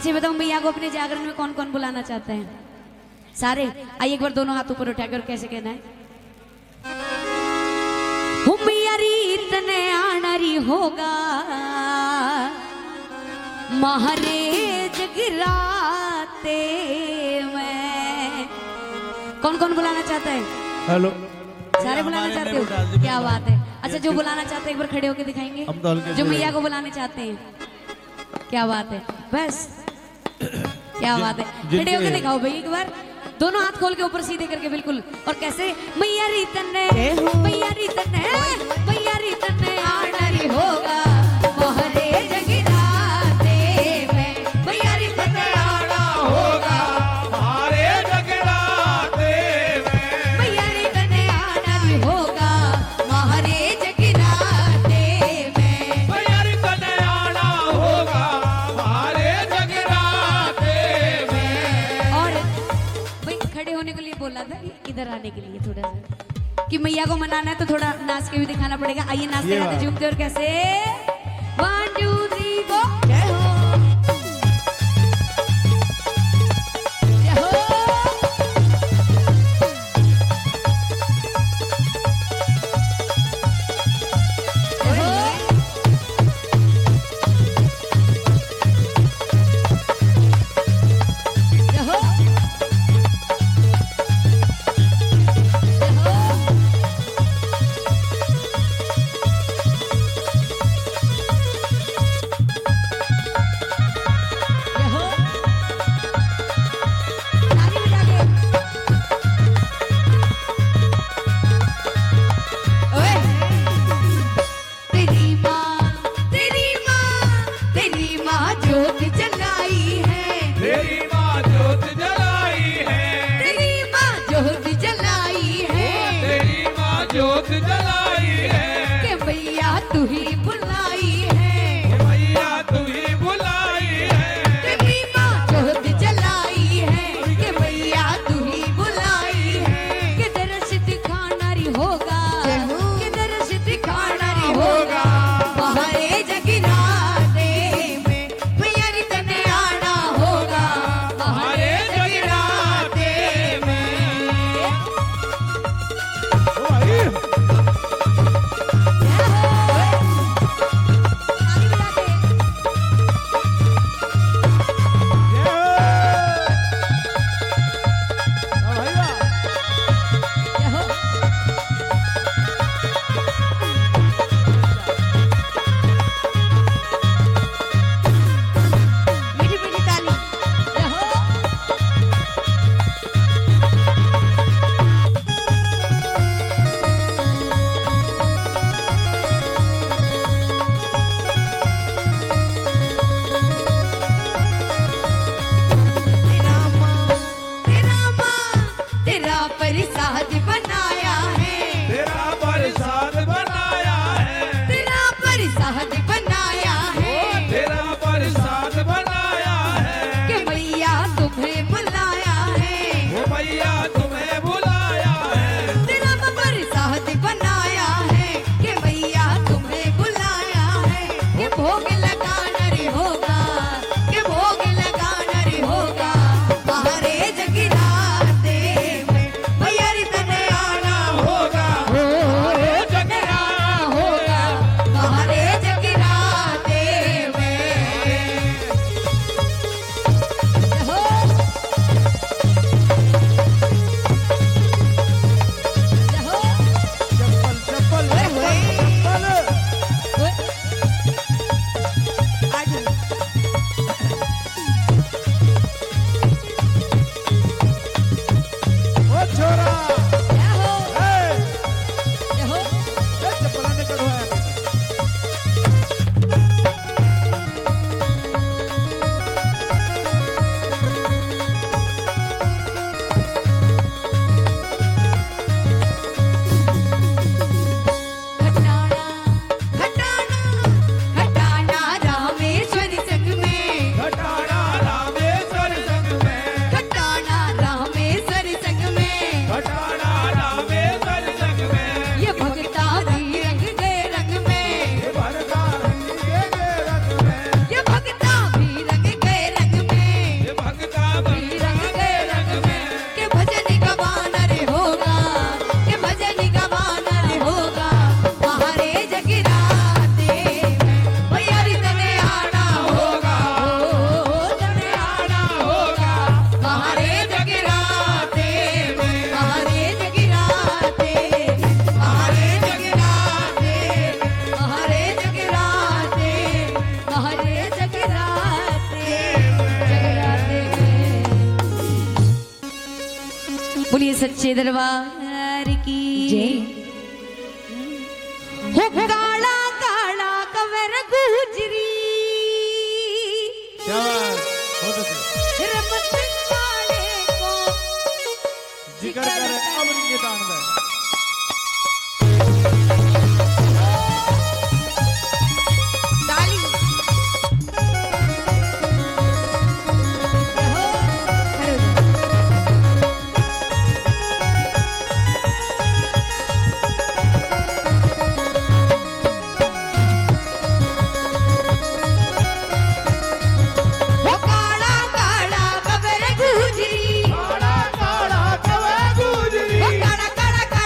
अच्छा बताओ मैया को अपने जागरण में कौन कौन बुलाना चाहते हैं? सारे आइए एक बार दोनों हाथ ऊपर उठाकर कैसे कहना है? तने आनरी होगा महरे जगराते में। कौन कौन बुलाना चाहता है? हेलो सारे बुलाना चाहते हो? क्या बात है। अच्छा जो बुलाना चाहते हैं एक बार खड़े होकर दिखाएंगे जो मैया को बुलाने चाहते हैं। क्या बात है, बस क्या बात है। खड़े होकर दिखाओ भाई एक बार, दोनों हाथ खोल के ऊपर सीधे करके बिल्कुल। और कैसे? मैया रीतन ने मैया रीतन ने मैया रीतन ने आनरी होगा मोहरे जगराते में। मैया रीतन ने आना होगा हमारे जगराते में। मैया रीतन ने आनरी होगा मोहरे जगराते में। मैया रीतन ने आना होगा हमारे जगराते में। और भाई खड़े होने के लिए बोला था कि इधर आने के लिए थोड़ा सा कि मैया को मनाना है तो थोड़ा नाच के भी दिखाना पड़ेगा। आइए नाचते गाते झूमते। और कैसे? 1 2 3 गो। जय हो जय हो। जय हो। जय हो। बोलिए सच्चे दरबार की जय। हो काला काला कवर गुजरी क्या बात हो तो रमत काले को जिक्र करे अमन के तान दे काला काला कवर गुजरी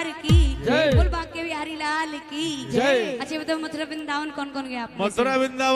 दरबार की जय। बोल बांके बिहारी लाल की जय। अच्छा बताओ मथुरा वृंदावन कौन कौन गया आप में से? मथुरा वृंदावन